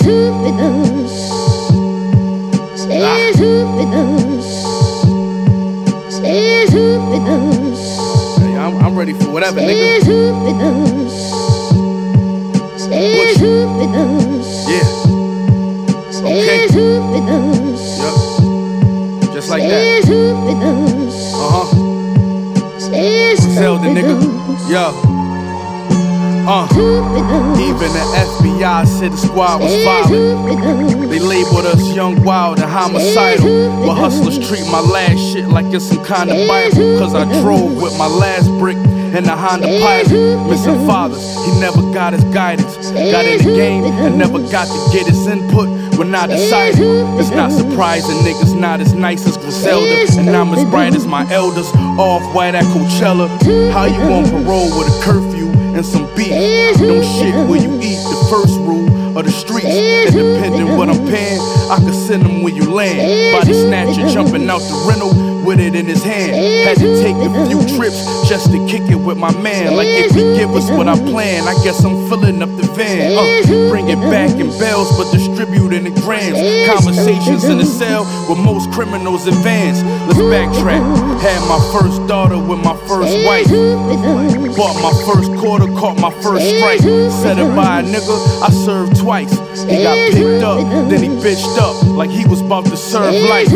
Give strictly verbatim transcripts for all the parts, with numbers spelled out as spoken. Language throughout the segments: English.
Hey, I'm, I'm ready for whatever, nigga. Butch. Yeah. Okay. Yup. Just like that. Uh-huh. Zelda, nigga. Yo. Uh, even the F B I said the squad was violent. They labeled us young, wild, and homicidal. But hustlers treat my last shit like it's some kind of Bible. Cause I drove with my last brick in the Honda Pilot. Missing fathers, he never got his guidance. Got in the game and never got to get his input when I decided. It's not surprising niggas not as nice as Griselda, and I'm as bright as my elders. Off-white at Coachella. How you on parole with a curfew and some beef? Don't shit where you eat, the first rule of the streets. Independent what I'm paying, I can send them where you land. Body snatcher jumping out the rental with it in his hand. Had to take a few trips just to kick it with my man. Like if he give us what I plan, I guess I'm filling up the van. Uh, bring it back in bells, but distribute in the grams. Conversations in the cell with most criminals advance. Let's backtrack. Had my first daughter with my first wife. Bought my first quarter, caught my first strike. Set it by a nigga, I served twice. He got picked up, then he bitched up like he was about to serve life.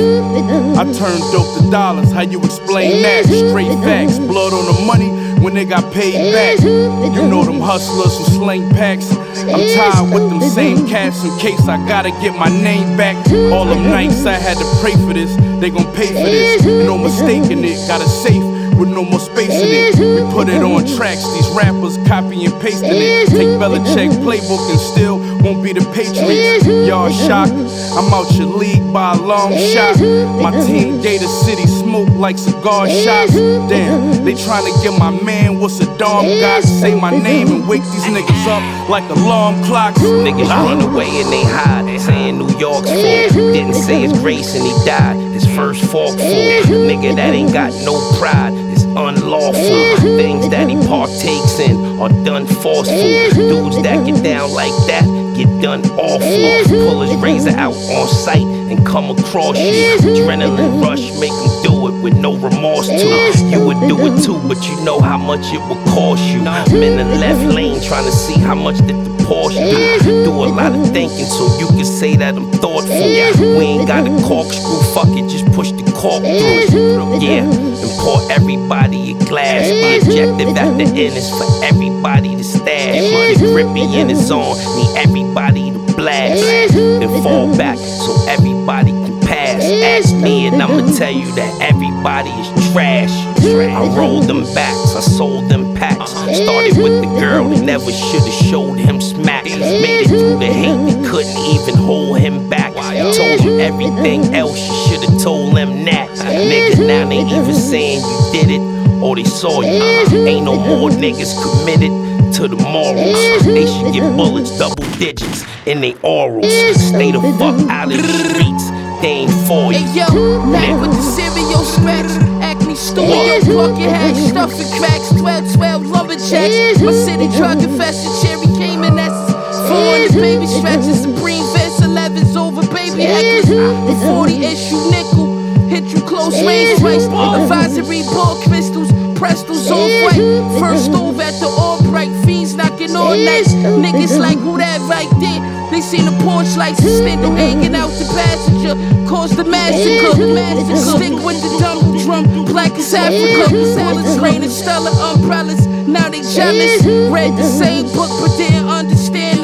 I turned dope to dollars, how you explain that? Straight facts, blood on the money when they got paid back. You know them hustlers who sling packs. I'm tired with them same cats in case I gotta get my name back. All them nights I had to pray for this, they gon' pay for this. No mistaking it, got a safe with no more space in it. We put it on tracks, these rappers copy and pasting it. Take Belichick playbook and still won't be the Patriots. Y'all shocked, I'm out your league by a long shot. My team Gator City smoke like cigar shots. Damn, they tryna get my man what's a dom got. Say my name and wake these niggas up like alarm clocks. Niggas run away and they hide, saying New York's fault. Didn't say his grace and he died, his first fork full. Nigga that ain't got no pride is unlawful. Things that he partakes in are done forceful. Dudes that get down like that get done awful. Pull his razor out on sight and come across you. Adrenaline rush, make him do it with no remorse too. You would do it too, but you know how much it would cost you. I'm in the left lane trying to see how much that the Porsche do. Do a lot of thinking so you can say that I'm thoughtful. We ain't got a corkscrew, fuck it, just push the cork through. Yeah, and pour everybody a glass. The objective at the end is for everybody to stash. Money grippy in his on, need everybody to blast. Then fall back so everybody can pass. Ask me and I'ma tell you that everybody is trash. I rolled them backs, I sold them packs. Started with the girl, they never should've showed him smack. Made it through the hate, they couldn't even hold him back. Told him everything else, you should've told them that. Niggas now they even saying you did it, or they saw you. Ain't no more niggas committed to the morals. They should get bullets double digits in they orals. Stay the fuck out of the streets, they ain't for you. Hey yo, back with the cereal scratch. Acne studio, bucket hat, stuffing cracks, twelve twelve lumberjacks. My city drug infested, cherry came in essence. Four in the baby stretches, Supreme Vest, elevens over baby hecklers. The forty issue nickel, hit you close range twice. Advisory ball crystals, Presto's all white. First stove at the Albright, fiends knocking all night. Niggas like who that right there? They seen the porch lights, Stendo hanging out the passenger. Caused the massacre, stick with the double drum, black as Africa. Bullets raining, stellar umbrellas, now they jealous. Read the same book but didn't understand the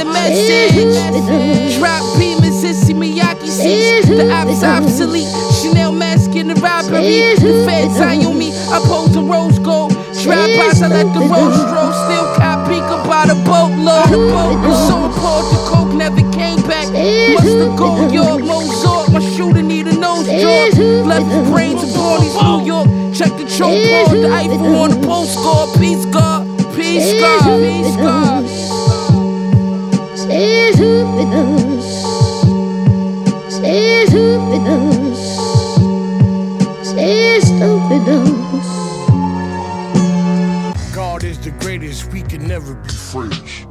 message. Drop beamers, Sissy Miyake seats. The ops obsolete, Chanel mask in the robbery. The feds eye on me, I pose a rose gold. Drive-bys, I let the road stroll. Still copy by the boatload. I'm so appalled the coke never came back. Must've gone yard, Mozart. My shooter need a nose job. Left his brains in Barney's, New York. Check the choke board, the Eiffel on the postcard. Peace God, peace God, peace God. Stay with us. Stay with us. Stay with us. God is the greatest, we can never be friends.